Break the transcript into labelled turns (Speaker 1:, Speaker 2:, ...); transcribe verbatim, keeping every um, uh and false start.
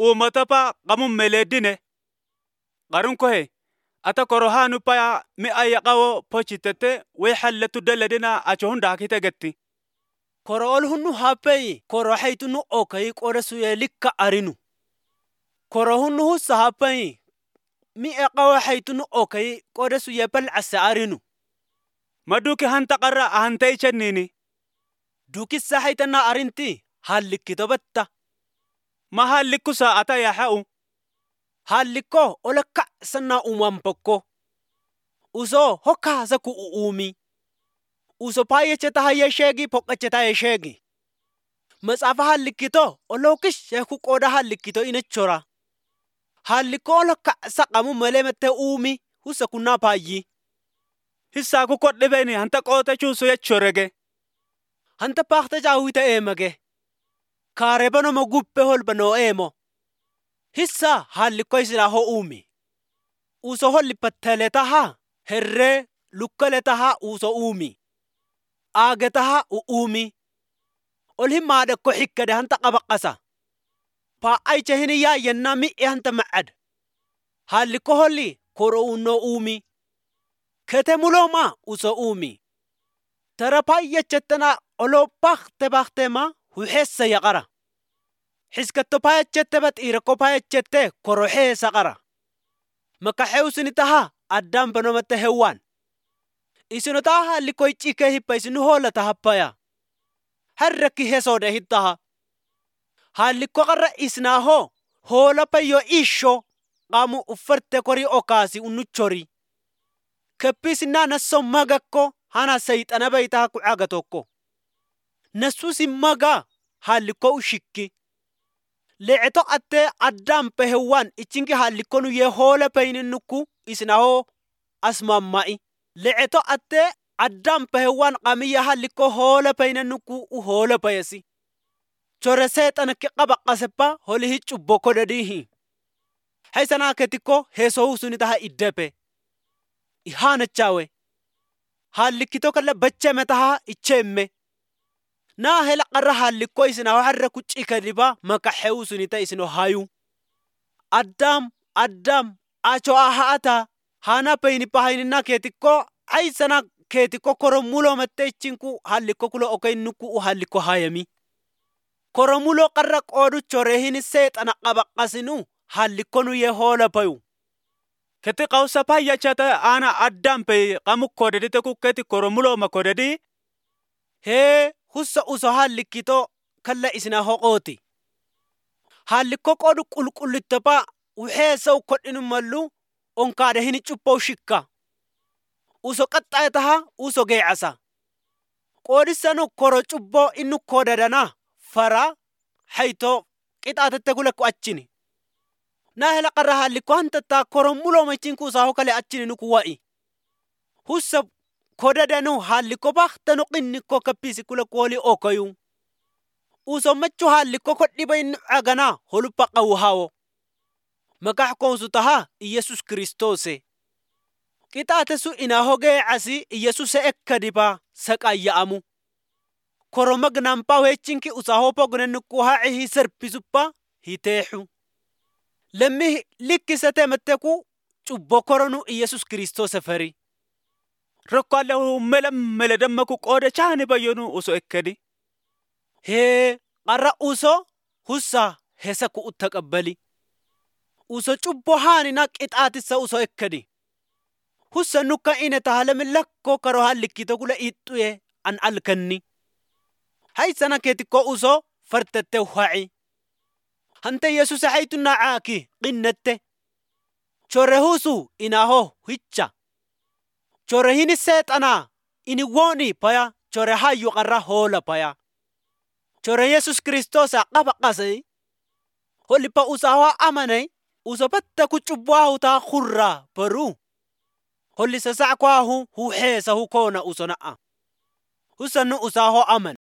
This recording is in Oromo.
Speaker 1: umatapa qamun meledine qarun ko he ata korohanu pa mi ayaqawo pochitete we hallatu daladina achohunda kitegetti
Speaker 2: Korol hunnu happei koro haytunu okay qoresu yelikka arinu. Koro hunnu hussa happei mi eqawa haytunu okay qoresu yepal asa arinu.
Speaker 1: maduki hanta qarra ahantay chennini
Speaker 2: Dukissa haytana arinti hallikito batta.
Speaker 1: ma hallikku saata yahau
Speaker 2: Halliko olakka sanna umampokko. Uso hokka zaku uumi. Uso payecheta hayeshegi pokacheta yeshegi. Matsafa hallikito olokish yaku qoda hallikito inechora. Halliko olakka saqamu malemete uumi husa kunna payyi.
Speaker 1: hissa ku kodhibeni hanta qota chuso yachorege
Speaker 2: Hanta pakhta jawita emage. Karebano maguppe holbano emo. Hissa halliko isra ho uumi. Uso holli patteletaha herre lukkaletaha uso uumi. Agetaha uumi. Olhi maade ko hikkade hanta qabaqasa. Pa aiche hini ya yenna mi hanta ma'ad. Halliko holli koro unno uumi. Kete muloma uso uumi. Tara payyechetana olo pakhte pakhte ma huhessa yaqara. Hiskatto payechette bat irako payechette koro heesa qara. Maka hewsinitaha addam banomate hewan. Isinotaha likoy chike hippa isinu hola tahappaya. Harraki hesode hittaha. Halliko qarra isnaho hola payo isho qamu uffarte kori okasi unuchori. Kappisina nasso magakko hana saytana baytaha ku agatokko. Nasusi maga halliko ushikki. Le'eto atte addam pehewan ichinki halliko nu ye hola payninuku isnaho asmammai. Le'eto atte addam pehewan qamiya halliko hola payninuku u hola payasi. Chore setan ki qabaqasepa holi hichu bokodadihi. Haysana ketiko heso usunitaha iddepe. Ihana chawe. Hallikito kala bacche metaha ichemme. Na hela qarra halliko isna harra kuchika diba maka hewsunita isno hayu. Addam addam acho ahata hana payni pahayna ketiko aysana ketiko koromulo mattechinku halliko kulo okaynuku u halliko hayami. Koromulo qarra qodu chorehini setana qabaqasinu halliko nu ye hola payu.
Speaker 1: keti qawsa payyachata ana addam pe qamu kodedite ku keti koromulo makodedi
Speaker 2: He hussa uso hallikito kalla isna hoqoti. Halliko qodu qulqullitapa uheesa ukodinu mallu onkade hini chuppo shikka. Uso qattaytaha uso ge'asa. Qodisanu koro chubbo inu kodadana fara hayto qixaatette gulakku achini. Na hela qarra halliko hantata koromulo machinku sa hokale achini nuku wa'i. Hussa kodadanu halliko bakhtanu qinniko kappisi kula koli okayu. Uso machu halliko koddiba inu agana holupa qawhawo. Makah konsutaha Yesus Kristose. Qixaate su ina hoge asi Yesus ekkadiba saqayya amu. Koromagnan pa wechinki usahopo gunennuku ha'ihi serpisuppa hitehu. Lemmi likkisete metteku chubbo koronu Yesus Kristose feri.
Speaker 1: rokkalahu melam meledammaku qode chani bayonu uso ekkedi
Speaker 2: He qarra uso hussa hesaku uttaqabbali. Uso chubbo hani na qixaatissa uso ekkedi. Hussa nukka ine tahalem lakko karo hallikito kula ittuye an alkanni. Haysana ketiko uso fartette wa'i. Hante Yesus haytuna aaki qinnette. Chore husu inaho hicha. Chore hini setana ini woni paya chore hayu qarra hola paya. Chore Yesus Kristosa qabaqasai. Holipa usawa amanai usopatta kuchubwa uta khurra paru. Holli sasa kwahu hu hesa hu kona usonaa. Husanu usaho aman.